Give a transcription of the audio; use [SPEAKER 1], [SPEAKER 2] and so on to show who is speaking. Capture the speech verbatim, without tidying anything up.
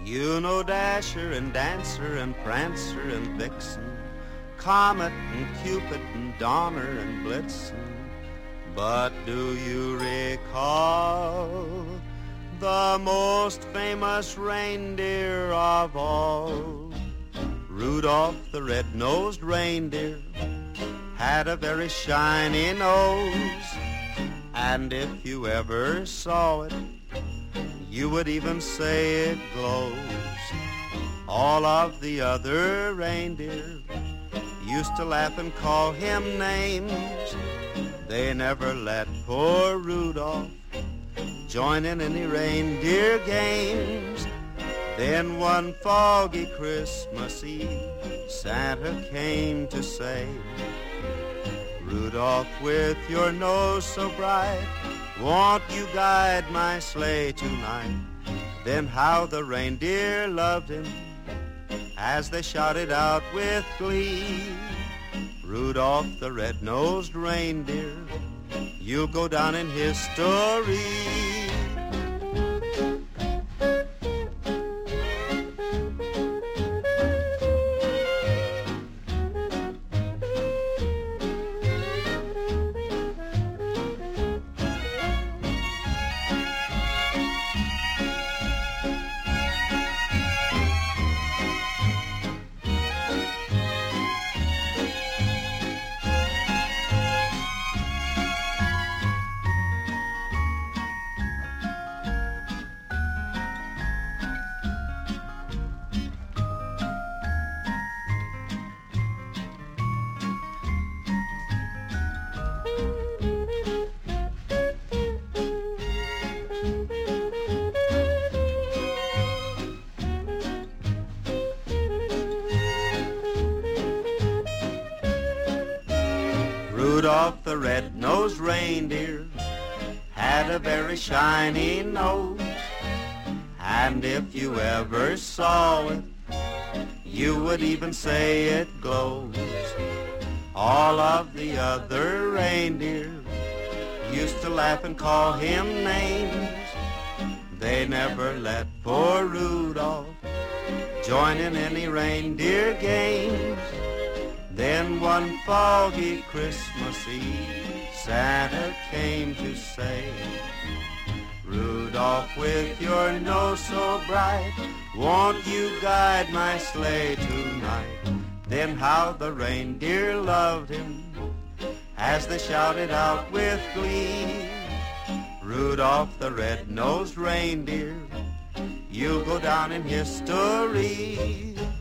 [SPEAKER 1] You know Dasher and Dancer and Prancer and Vixen, Comet and Cupid and Donner and Blitzen. But do you recall the most famous reindeer of all? Rudolph the red-nosed reindeer had a very shiny nose, and if you ever saw it, you would even say it glows. All of the other reindeer used to laugh and call him names. They never let poor Rudolph join in any reindeer games. Then one foggy Christmas Eve, Santa came to say, Rudolph, with your nose so bright, won't you guide my sleigh tonight? Then how the reindeer loved him as they shouted out with glee, Rudolph the red-nosed reindeer, you'll go down in history. Rudolph the red-nosed reindeer had a very shiny nose, and if you ever saw it, you would even say it glows. All of the other reindeer used to laugh and call him names. They never let poor Rudolph join in any reindeer games. Then one foggy Christmas Eve, Santa came to say, Rudolph, with your nose so bright, won't you guide my sleigh tonight? Then how the reindeer loved him as they shouted out with glee, Rudolph the red-nosed reindeer, you'll go down in history.